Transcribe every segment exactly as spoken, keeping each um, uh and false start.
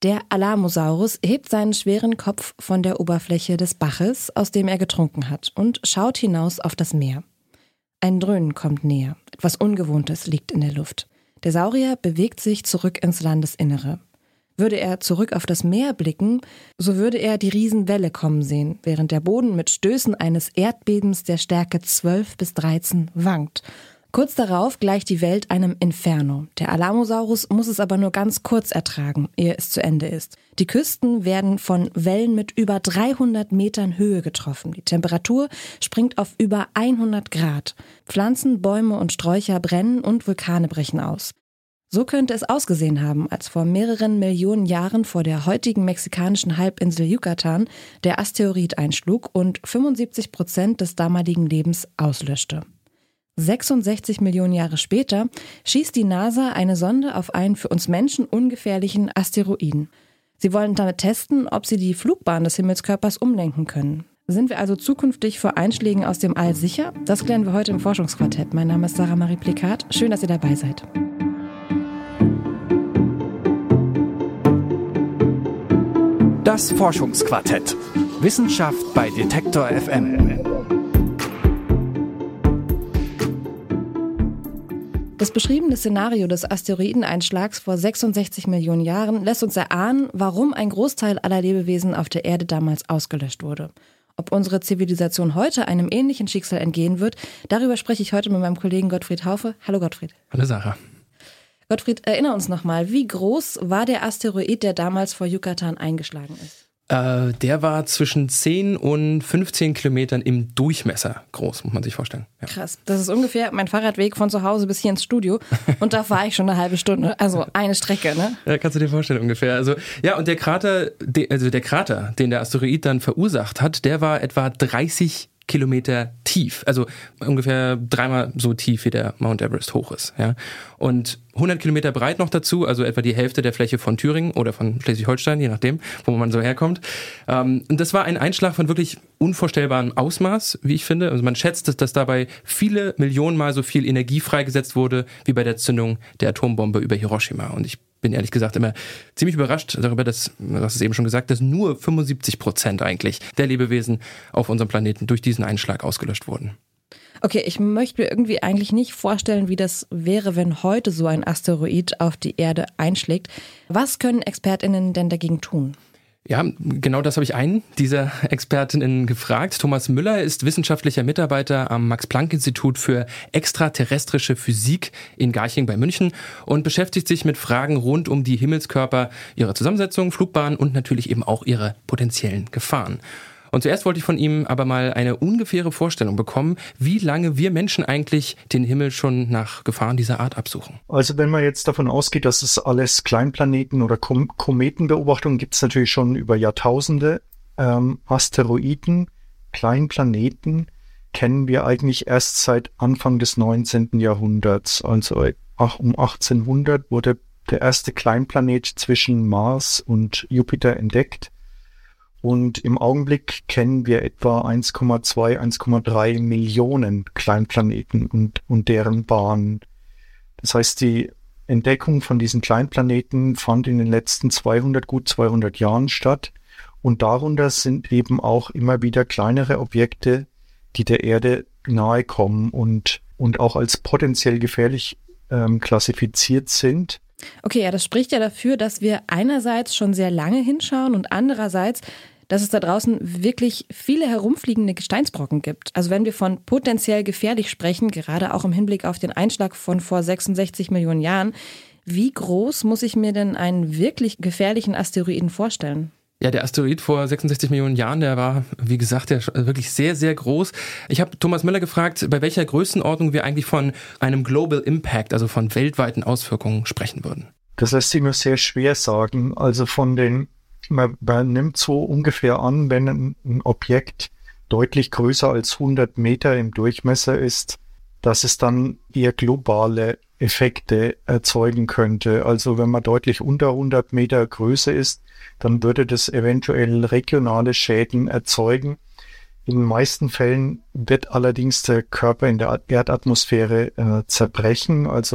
Der Alamosaurus hebt seinen schweren Kopf von der Oberfläche des Baches, aus dem er getrunken hat, und schaut hinaus auf das Meer. Ein Dröhnen kommt näher. Etwas Ungewohntes liegt in der Luft. Der Saurier bewegt sich zurück ins Landesinnere. Würde er zurück auf das Meer blicken, so würde er die Riesenwelle kommen sehen, während der Boden mit Stößen eines Erdbebens der Stärke zwölf bis dreizehn wankt. Kurz darauf gleicht die Welt einem Inferno. Der Alamosaurus muss es aber nur ganz kurz ertragen, ehe es zu Ende ist. Die Küsten werden von Wellen mit über dreihundert Metern Höhe getroffen. Die Temperatur springt auf über hundert Grad. Pflanzen, Bäume und Sträucher brennen und Vulkane brechen aus. So könnte es ausgesehen haben, als vor mehreren Millionen Jahren vor der heutigen mexikanischen Halbinsel Yucatan der Asteroid einschlug und fünfundsiebzig Prozent des damaligen Lebens auslöschte. sechsundsechzig Millionen Jahre später schießt die NASA eine Sonde auf einen für uns Menschen ungefährlichen Asteroiden. Sie wollen damit testen, ob sie die Flugbahn des Himmelskörpers umlenken können. Sind wir also zukünftig vor Einschlägen aus dem All sicher? Das klären wir heute im Forschungsquartett. Mein Name ist Sarah Marie Plikat. Schön, dass ihr dabei seid. Das Forschungsquartett. Wissenschaft bei Detektor F M. Das beschriebene Szenario des Asteroideneinschlags vor sechsundsechzig Millionen Jahren lässt uns erahnen, warum ein Großteil aller Lebewesen auf der Erde damals ausgelöscht wurde. Ob unsere Zivilisation heute einem ähnlichen Schicksal entgehen wird, darüber spreche ich heute mit meinem Kollegen Gottfried Haufe. Hallo Gottfried. Hallo Sarah. Gottfried, erinnere uns nochmal, wie groß war der Asteroid, der damals vor Yucatan eingeschlagen ist? Äh, der war zwischen zehn und fünfzehn Kilometern im Durchmesser groß, muss man sich vorstellen. Ja. Krass, das ist ungefähr mein Fahrradweg von zu Hause bis hier ins Studio und da fahre ich schon eine halbe Stunde, also eine Strecke, ne? Ja, kannst du dir vorstellen ungefähr. Also ja, und der Krater, also der Krater, den der Asteroid dann verursacht hat, der war etwa dreißig Kilometer tief, also ungefähr dreimal so tief, wie der Mount Everest hoch ist. Ja. Und hundert Kilometer breit noch dazu, also etwa die Hälfte der Fläche von Thüringen oder von Schleswig-Holstein, je nachdem, wo man so herkommt. Und das war ein Einschlag von wirklich unvorstellbarem Ausmaß, wie ich finde. Also man schätzt, dass, dass dabei viele Millionen Mal so viel Energie freigesetzt wurde, wie bei der Zündung der Atombombe über Hiroshima. Und ich bin ehrlich gesagt immer ziemlich überrascht darüber, dass, du hast es eben schon gesagt, dass nur fünfundsiebzig Prozent eigentlich der Lebewesen auf unserem Planeten durch diesen Einschlag ausgelöscht wurden. Okay, ich möchte mir irgendwie eigentlich nicht vorstellen, wie das wäre, wenn heute so ein Asteroid auf die Erde einschlägt. Was können ExpertInnen denn dagegen tun? Ja, genau das habe ich einen dieser ExpertInnen gefragt. Thomas Müller ist wissenschaftlicher Mitarbeiter am Max-Planck-Institut für extraterrestrische Physik in Garching bei München und beschäftigt sich mit Fragen rund um die Himmelskörper, ihre Zusammensetzung, Flugbahn und natürlich eben auch ihre potenziellen Gefahren. Und zuerst wollte ich von ihm aber mal eine ungefähre Vorstellung bekommen, wie lange wir Menschen eigentlich den Himmel schon nach Gefahren dieser Art absuchen. Also wenn man jetzt davon ausgeht, dass es alles Kleinplaneten oder Kom- Kometenbeobachtungen gibt, es natürlich schon über Jahrtausende. Ähm, Asteroiden, Kleinplaneten kennen wir eigentlich erst seit Anfang des neunzehnten Jahrhunderts. Also um achtzehnhundert wurde der erste Kleinplanet zwischen Mars und Jupiter entdeckt. Und im Augenblick kennen wir etwa eins Komma zwei, eins Komma drei Millionen Kleinplaneten und, und deren Bahnen. Das heißt, die Entdeckung von diesen Kleinplaneten fand in den letzten zweihundert, gut zweihundert Jahren statt. Und darunter sind eben auch immer wieder kleinere Objekte, die der Erde nahe kommen und, und auch als potenziell gefährlich ähm, klassifiziert sind. Okay, ja, das spricht ja dafür, dass wir einerseits schon sehr lange hinschauen und andererseits, dass es da draußen wirklich viele herumfliegende Gesteinsbrocken gibt. Also wenn wir von potenziell gefährlich sprechen, gerade auch im Hinblick auf den Einschlag von vor sechsundsechzig Millionen Jahren, wie groß muss ich mir denn einen wirklich gefährlichen Asteroiden vorstellen? Ja, der Asteroid vor sechsundsechzig Millionen Jahren, der war, wie gesagt, der wirklich sehr, sehr groß. Ich habe Thomas Müller gefragt, bei welcher Größenordnung wir eigentlich von einem Global Impact, also von weltweiten Auswirkungen sprechen würden. Das lässt sich nur sehr schwer sagen. Also von den, man, man nimmt so ungefähr an, wenn ein, ein Objekt deutlich größer als hundert Meter im Durchmesser ist, dass es dann eher globale Effekte erzeugen könnte. Also wenn man deutlich unter hundert Meter Größe ist, dann würde das eventuell regionale Schäden erzeugen. In den meisten Fällen wird allerdings der Körper in der Erdatmosphäre äh, zerbrechen. Also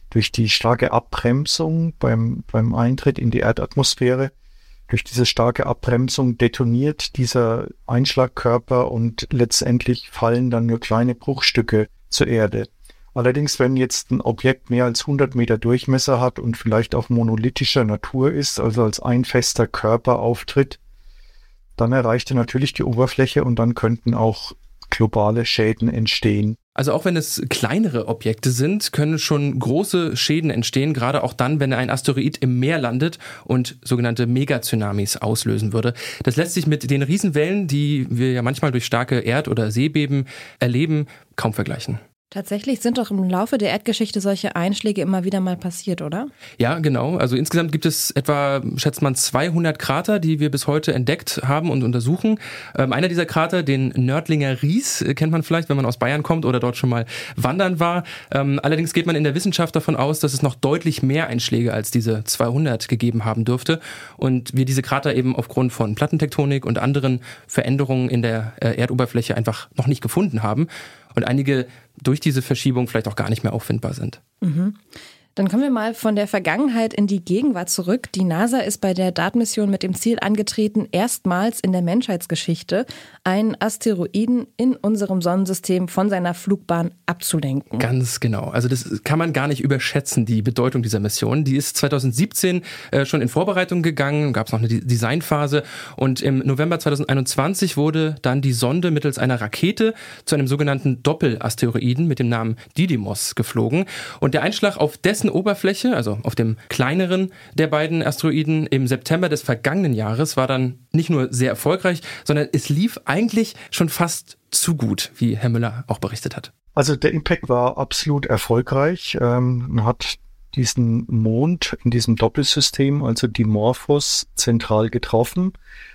durch die starke Abbremsung beim, beim Eintritt in die Erdatmosphäre, durch diese starke Abbremsung detoniert dieser Einschlagkörper und letztendlich fallen dann nur kleine Bruchstücke zur Erde. Allerdings, wenn jetzt ein Objekt mehr als hundert Meter Durchmesser hat und vielleicht auch monolithischer Natur ist, also als ein fester Körper auftritt, dann erreicht er natürlich die Oberfläche und dann könnten auch globale Schäden entstehen. Also auch wenn es kleinere Objekte sind, können schon große Schäden entstehen, gerade auch dann, wenn ein Asteroid im Meer landet und sogenannte Megatsunamis auslösen würde. Das lässt sich mit den Riesenwellen, die wir ja manchmal durch starke Erd- oder Seebeben erleben, kaum vergleichen. Tatsächlich sind doch im Laufe der Erdgeschichte solche Einschläge immer wieder mal passiert, oder? Ja, genau. Also insgesamt gibt es etwa, schätzt man, zweihundert Krater, die wir bis heute entdeckt haben und untersuchen. Ähm, einer dieser Krater, den Nördlinger Ries, kennt man vielleicht, wenn man aus Bayern kommt oder dort schon mal wandern war. Ähm, allerdings geht man in der Wissenschaft davon aus, dass es noch deutlich mehr Einschläge als diese zweihundert gegeben haben dürfte und wir diese Krater eben aufgrund von Plattentektonik und anderen Veränderungen in der äh, Erdoberfläche einfach noch nicht gefunden haben. Und einige durch diese Verschiebung vielleicht auch gar nicht mehr auffindbar sind. Mhm. Dann kommen wir mal von der Vergangenheit in die Gegenwart zurück. Die NASA ist bei der DART-Mission mit dem Ziel angetreten, erstmals in der Menschheitsgeschichte einen Asteroiden in unserem Sonnensystem von seiner Flugbahn abzulenken. Ganz genau. Also das kann man gar nicht überschätzen, die Bedeutung dieser Mission. Die ist zweitausendsiebzehn äh, schon in Vorbereitung gegangen, gab es noch eine Designphase und im November zweitausendeinundzwanzig wurde dann die Sonde mittels einer Rakete zu einem sogenannten Doppelasteroiden mit dem Namen Didymos geflogen und der Einschlag auf dessen Oberfläche, also auf dem kleineren der beiden Asteroiden im September des vergangenen Jahres, war dann nicht nur sehr erfolgreich, sondern es lief eigentlich schon fast zu gut, wie Herr Müller auch berichtet hat. Also der Impact war absolut erfolgreich. Ähm, man hat diesen Mond in diesem Doppelsystem, also Dimorphos, zentral getroffen,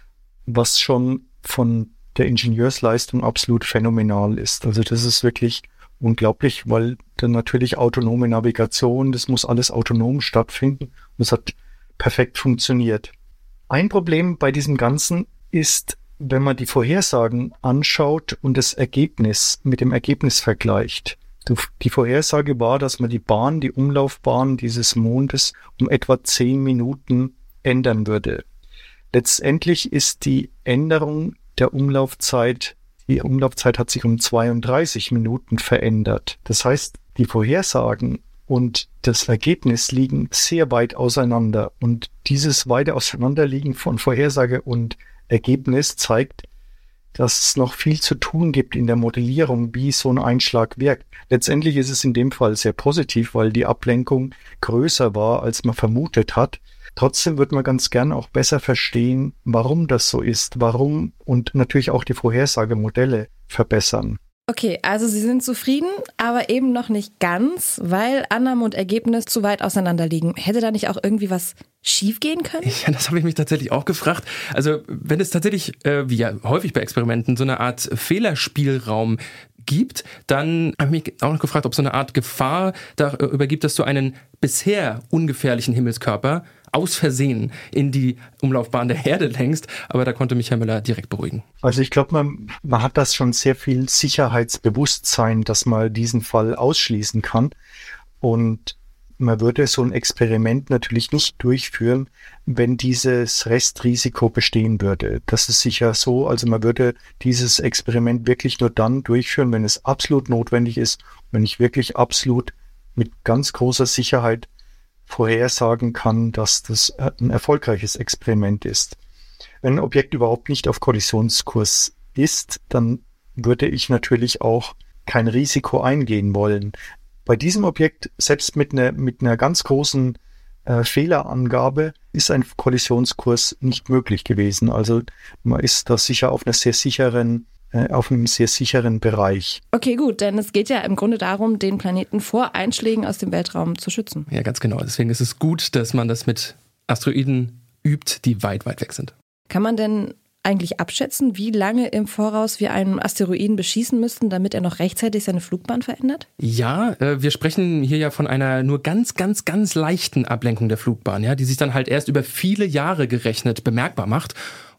was schon von der Ingenieursleistung absolut phänomenal ist. Also das ist wirklich unglaublich, weil dann natürlich autonome Navigation, das muss alles autonom stattfinden und es hat perfekt funktioniert. Ein Problem bei diesem Ganzen ist, wenn man die Vorhersagen anschaut und das Ergebnis mit dem Ergebnis vergleicht. Die Vorhersage war, dass man die Bahn, die Umlaufbahn dieses Mondes um etwa zehn Minuten ändern würde. Letztendlich ist die Änderung der Umlaufzeit Die Umlaufzeit hat sich um zweiunddreißig Minuten verändert. Das heißt, die Vorhersagen und das Ergebnis liegen sehr weit auseinander. Und dieses weite Auseinanderliegen von Vorhersage und Ergebnis zeigt, dass es noch viel zu tun gibt in der Modellierung, wie so ein Einschlag wirkt. Letztendlich ist es in dem Fall sehr positiv, weil die Ablenkung größer war, als man vermutet hat. Trotzdem wird man ganz gern auch besser verstehen, warum das so ist, warum und natürlich auch die Vorhersagemodelle verbessern. Okay, also Sie sind zufrieden, aber eben noch nicht ganz, weil Annahme und Ergebnis zu weit auseinander liegen. Hätte da nicht auch irgendwie was schiefgehen können? Ja, das habe ich mich tatsächlich auch gefragt. Also wenn es tatsächlich, äh, wie ja häufig bei Experimenten, so eine Art Fehlerspielraum gibt, dann habe ich mich auch noch gefragt, ob so eine Art Gefahr darüber gibt, dass du einen bisher ungefährlichen Himmelskörper aus Versehen in die Umlaufbahn der Erde lenkst, aber da konnte mich Herr Müller direkt beruhigen. Also ich glaube, man, man hat das schon sehr viel Sicherheitsbewusstsein, dass man diesen Fall ausschließen kann und man würde so ein Experiment natürlich nicht durchführen, wenn dieses Restrisiko bestehen würde. Das ist sicher so, also man würde dieses Experiment wirklich nur dann durchführen, wenn es absolut notwendig ist, wenn ich wirklich absolut mit ganz großer Sicherheit vorhersagen kann, dass das ein erfolgreiches Experiment ist. Wenn ein Objekt überhaupt nicht auf Kollisionskurs ist, dann würde ich natürlich auch kein Risiko eingehen wollen. Bei diesem Objekt, selbst mit einer, mit einer ganz großen äh, Fehlerangabe, ist ein Kollisionskurs nicht möglich gewesen. Also man ist da sicher auf einer sehr sicheren auf einem sehr sicheren Bereich. Okay, gut, denn es geht ja im Grunde darum, den Planeten vor Einschlägen aus dem Weltraum zu schützen. Ja, ganz genau. Deswegen ist es gut, dass man das mit Asteroiden übt, die weit, weit weg sind. Kann man denn eigentlich abschätzen, wie lange im Voraus wir einen Asteroiden beschießen müssten, damit er noch rechtzeitig seine Flugbahn verändert? Ja, äh, wir sprechen hier ja von einer nur ganz, ganz, ganz leichten Ablenkung der Flugbahn, ja, die sich dann halt erst über viele Jahre gerechnet bemerkbar macht.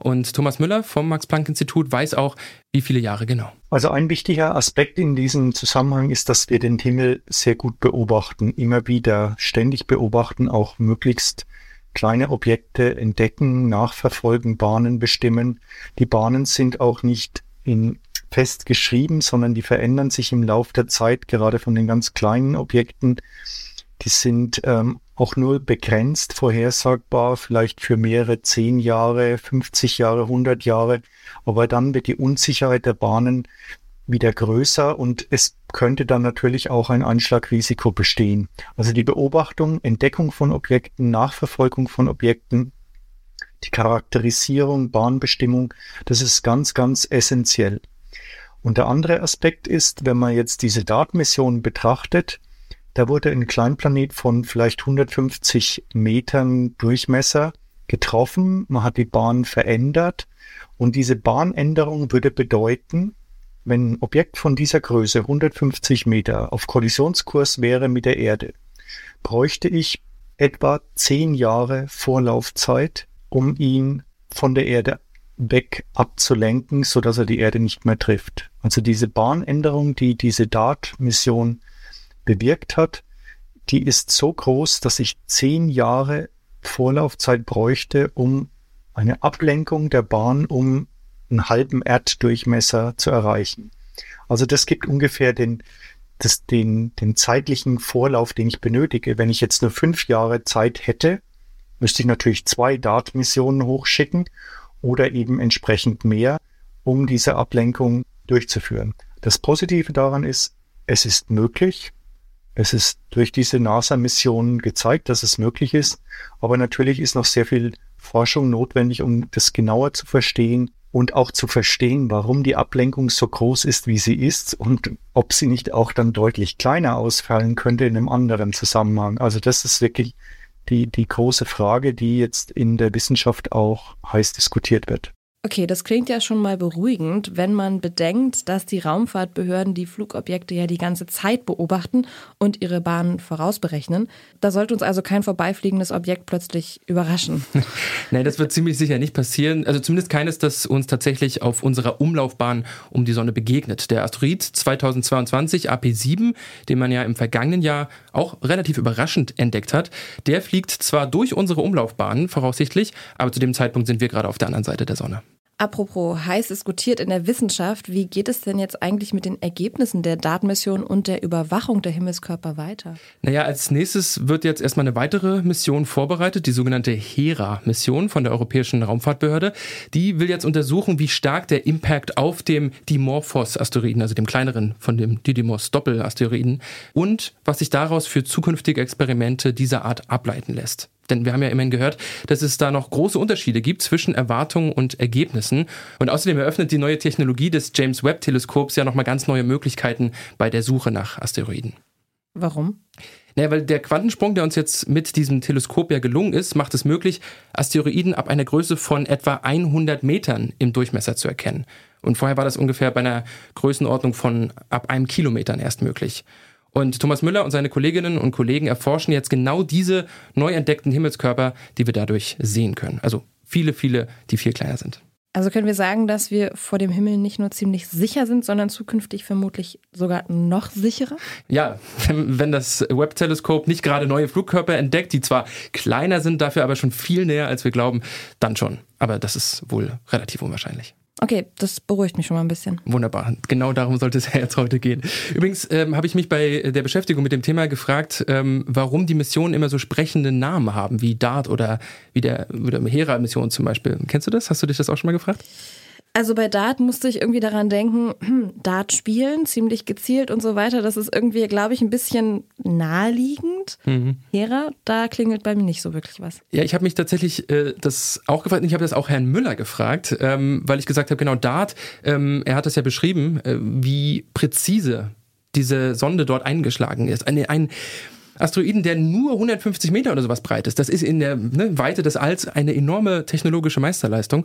Und Thomas Müller vom Max-Planck-Institut weiß auch, wie viele Jahre genau. Also ein wichtiger Aspekt in diesem Zusammenhang ist, dass wir den Himmel sehr gut beobachten, immer wieder ständig beobachten, auch möglichst kleine Objekte entdecken, nachverfolgen, Bahnen bestimmen. Die Bahnen sind auch nicht in fest geschrieben, sondern die verändern sich im Laufe der Zeit, gerade von den ganz kleinen Objekten. Die sind ähm, auch nur begrenzt vorhersagbar, vielleicht für mehrere zehn Jahre, fünfzig Jahre, hundert Jahre. Aber dann wird die Unsicherheit der Bahnen wieder größer und es könnte dann natürlich auch ein Einschlagrisiko bestehen. Also die Beobachtung, Entdeckung von Objekten, Nachverfolgung von Objekten, die Charakterisierung, Bahnbestimmung, das ist ganz, ganz essentiell. Und der andere Aspekt ist, wenn man jetzt diese D A R T-Mission betrachtet, da wurde ein Kleinplanet von vielleicht hundertfünfzig Metern Durchmesser getroffen. Man hat die Bahn verändert und diese Bahnänderung würde bedeuten, wenn ein Objekt von dieser Größe, hundertfünfzig Meter, auf Kollisionskurs wäre mit der Erde, bräuchte ich etwa zehn Jahre Vorlaufzeit, um ihn von der Erde weg abzulenken, sodass er die Erde nicht mehr trifft. Also diese Bahnänderung, die diese D A R T-Mission bewirkt hat, die ist so groß, dass ich zehn Jahre Vorlaufzeit bräuchte, um eine Ablenkung der Bahn um einen halben Erddurchmesser zu erreichen. Also das gibt ungefähr den, das, den, den zeitlichen Vorlauf, den ich benötige. Wenn ich jetzt nur fünf Jahre Zeit hätte, müsste ich natürlich zwei D A R T-Missionen hochschicken oder eben entsprechend mehr, um diese Ablenkung durchzuführen. Das Positive daran ist, es ist möglich. Es ist durch diese NASA-Mission gezeigt, dass es möglich ist. Aber natürlich ist noch sehr viel Forschung notwendig, um das genauer zu verstehen und auch zu verstehen, warum die Ablenkung so groß ist, wie sie ist und ob sie nicht auch dann deutlich kleiner ausfallen könnte in einem anderen Zusammenhang. Also das ist wirklich die, die große Frage, die jetzt in der Wissenschaft auch heiß diskutiert wird. Okay, das klingt ja schon mal beruhigend, wenn man bedenkt, dass die Raumfahrtbehörden die Flugobjekte ja die ganze Zeit beobachten und ihre Bahnen vorausberechnen. Da sollte uns also kein vorbeifliegendes Objekt plötzlich überraschen. Nein, das wird ziemlich sicher nicht passieren. Also zumindest keines, das uns tatsächlich auf unserer Umlaufbahn um die Sonne begegnet. Der Asteroid zweitausendzweiundzwanzig A P sieben, den man ja im vergangenen Jahr auch relativ überraschend entdeckt hat, der fliegt zwar durch unsere Umlaufbahn voraussichtlich, aber zu dem Zeitpunkt sind wir gerade auf der anderen Seite der Sonne. Apropos heiß diskutiert in der Wissenschaft, wie geht es denn jetzt eigentlich mit den Ergebnissen der D A R T-Mission und der Überwachung der Himmelskörper weiter? Naja, als nächstes wird jetzt erstmal eine weitere Mission vorbereitet, die sogenannte Hera-Mission von der Europäischen Raumfahrtbehörde. Die will jetzt untersuchen, wie stark der Impact auf dem Dimorphos-Asteroiden, also dem kleineren von dem Didymos-Doppel-Asteroiden, und was sich daraus für zukünftige Experimente dieser Art ableiten lässt. Denn wir haben ja immerhin gehört, dass es da noch große Unterschiede gibt zwischen Erwartungen und Ergebnissen. Und außerdem eröffnet die neue Technologie des James-Webb-Teleskops ja nochmal ganz neue Möglichkeiten bei der Suche nach Asteroiden. Warum? Naja, weil der Quantensprung, der uns jetzt mit diesem Teleskop ja gelungen ist, macht es möglich, Asteroiden ab einer Größe von etwa hundert Metern im Durchmesser zu erkennen. Und vorher war das ungefähr bei einer Größenordnung von ab einem Kilometer erst möglich. Und Thomas Müller und seine Kolleginnen und Kollegen erforschen jetzt genau diese neu entdeckten Himmelskörper, die wir dadurch sehen können. Also viele, viele, die viel kleiner sind. Also können wir sagen, dass wir vor dem Himmel nicht nur ziemlich sicher sind, sondern zukünftig vermutlich sogar noch sicherer? Ja, wenn das Webb-Teleskop nicht gerade neue Flugkörper entdeckt, die zwar kleiner sind, dafür aber schon viel näher, als wir glauben, dann schon. Aber das ist wohl relativ unwahrscheinlich. Okay, das beruhigt mich schon mal ein bisschen. Wunderbar. Genau darum sollte es ja jetzt heute gehen. Übrigens ähm, habe ich mich bei der Beschäftigung mit dem Thema gefragt, ähm, warum die Missionen immer so sprechende Namen haben, wie D A R T oder wie der, der Hera-Mission zum Beispiel. Kennst du das? Hast du dich das auch schon mal gefragt? Also bei D A R T musste ich irgendwie daran denken, hm, D A R T spielen, ziemlich gezielt und so weiter. Das ist irgendwie, glaube ich, ein bisschen naheliegend. Mhm. Hera, da klingelt bei mir nicht so wirklich was. Ja, ich habe mich tatsächlich äh, das auch gefragt. Ich habe das auch Herrn Müller gefragt, ähm, weil ich gesagt habe, genau D A R T, ähm, er hat das ja beschrieben, äh, wie präzise diese Sonde dort eingeschlagen ist. Eine, ein Asteroiden, der nur hundertfünfzig Meter oder sowas breit ist. Das ist in der ne, Weite des Alls eine enorme technologische Meisterleistung.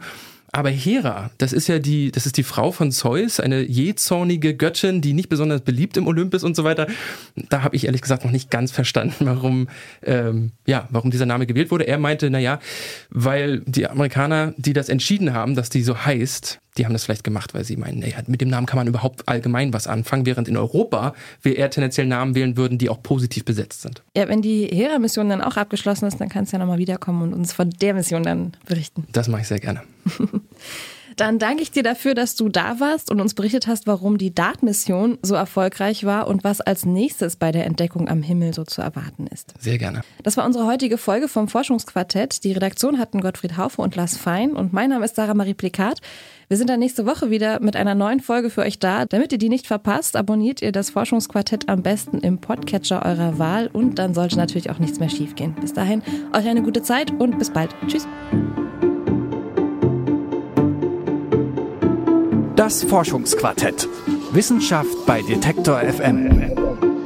Aber Hera, das ist ja die, das ist die Frau von Zeus, eine jähzornige Göttin, die nicht besonders beliebt im Olympus und so weiter. Da habe ich ehrlich gesagt noch nicht ganz verstanden, warum, ähm, ja, warum dieser Name gewählt wurde. Er meinte, naja, weil die Amerikaner, die das entschieden haben, dass die so heißt, die haben das vielleicht gemacht, weil sie meinen, naja, mit dem Namen kann man überhaupt allgemein was anfangen, während in Europa wir eher tendenziell Namen wählen würden, die auch positiv besetzt sind. Ja, wenn die Hera-Mission dann auch abgeschlossen ist, dann kannst du ja nochmal wiederkommen und uns von der Mission dann berichten. Das mache ich sehr gerne. Dann danke ich dir dafür, dass du da warst und uns berichtet hast, warum die DART-Mission so erfolgreich war und was als nächstes bei der Entdeckung am Himmel so zu erwarten ist. Sehr gerne. Das war unsere heutige Folge vom Forschungsquartett. Die Redaktion hatten Gottfried Haufe und Lars Fein und mein Name ist Sarah Marie Plikat. Wir sind dann nächste Woche wieder mit einer neuen Folge für euch da. Damit ihr die nicht verpasst, abonniert ihr das Forschungsquartett am besten im Podcatcher eurer Wahl und dann sollte natürlich auch nichts mehr schiefgehen. Bis dahin, euch eine gute Zeit und bis bald. Tschüss. Das Forschungsquartett. Wissenschaft bei Detektor F M.